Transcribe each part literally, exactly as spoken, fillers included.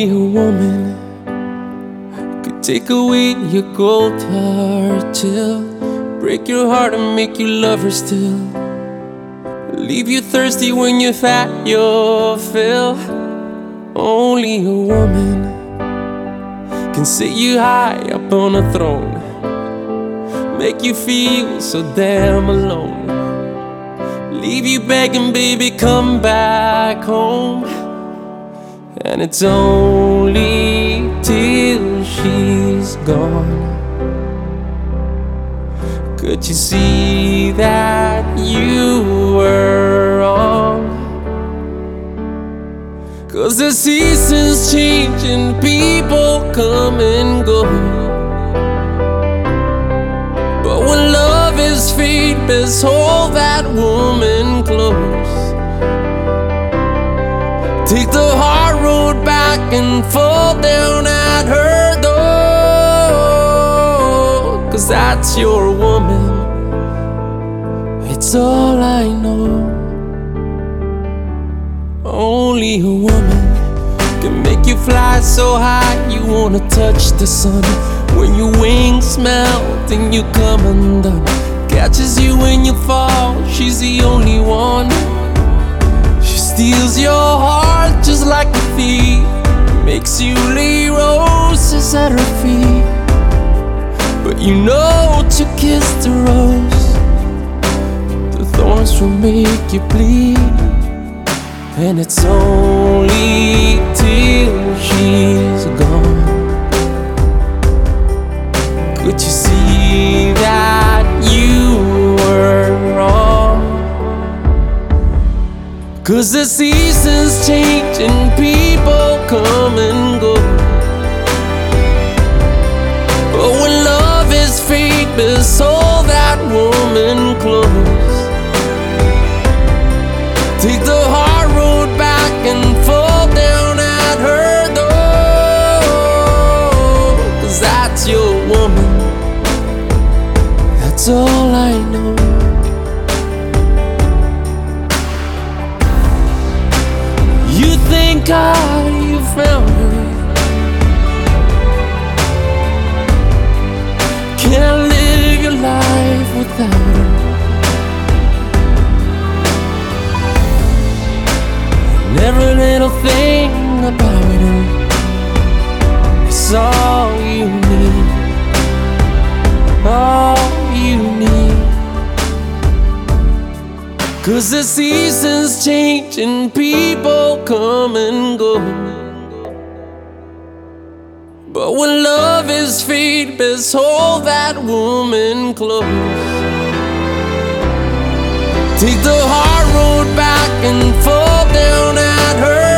Only a woman could take away your cold heart chill, break your heart and make you love her still, leave you thirsty when you've had your fill. Only a woman can sit you high up on a throne, make you feel so damn alone, leave you begging, baby, come back home. And it's only till she's gone could you see that you were wrong. 'Cause the seasons change and people come and go, but when love is fate, best hold that woman close. Take the hard road back and fall down at her door, 'cause that's your woman, it's all I know. Only a woman can make you fly so high you wanna touch the sun. When your wings melt and you come undone, catches you when you fall, she's the only one. She steals your heart just like a thief, makes you lay roses at her feet. But you know to kiss the rose, the thorns will make you bleed. And it's only till she's gone could you see that you were wrong. 'Cause the seasons change and people come and go, but when love is fate, best hold that woman close. Take the hard road back and fall down at her door, 'cause that's your woman, that's all I know. You thank God you found her, can't live your life without her. And every little thing about her is all you need, all you need. 'Cause the seasons change and people come and go, but when love is fate, best hold that woman close. Take the hard road back and fall down at her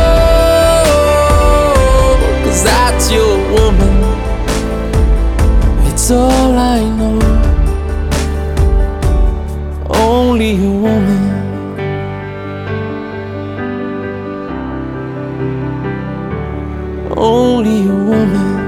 door, 'cause that's your woman, it's all I know. Only a woman, only a woman.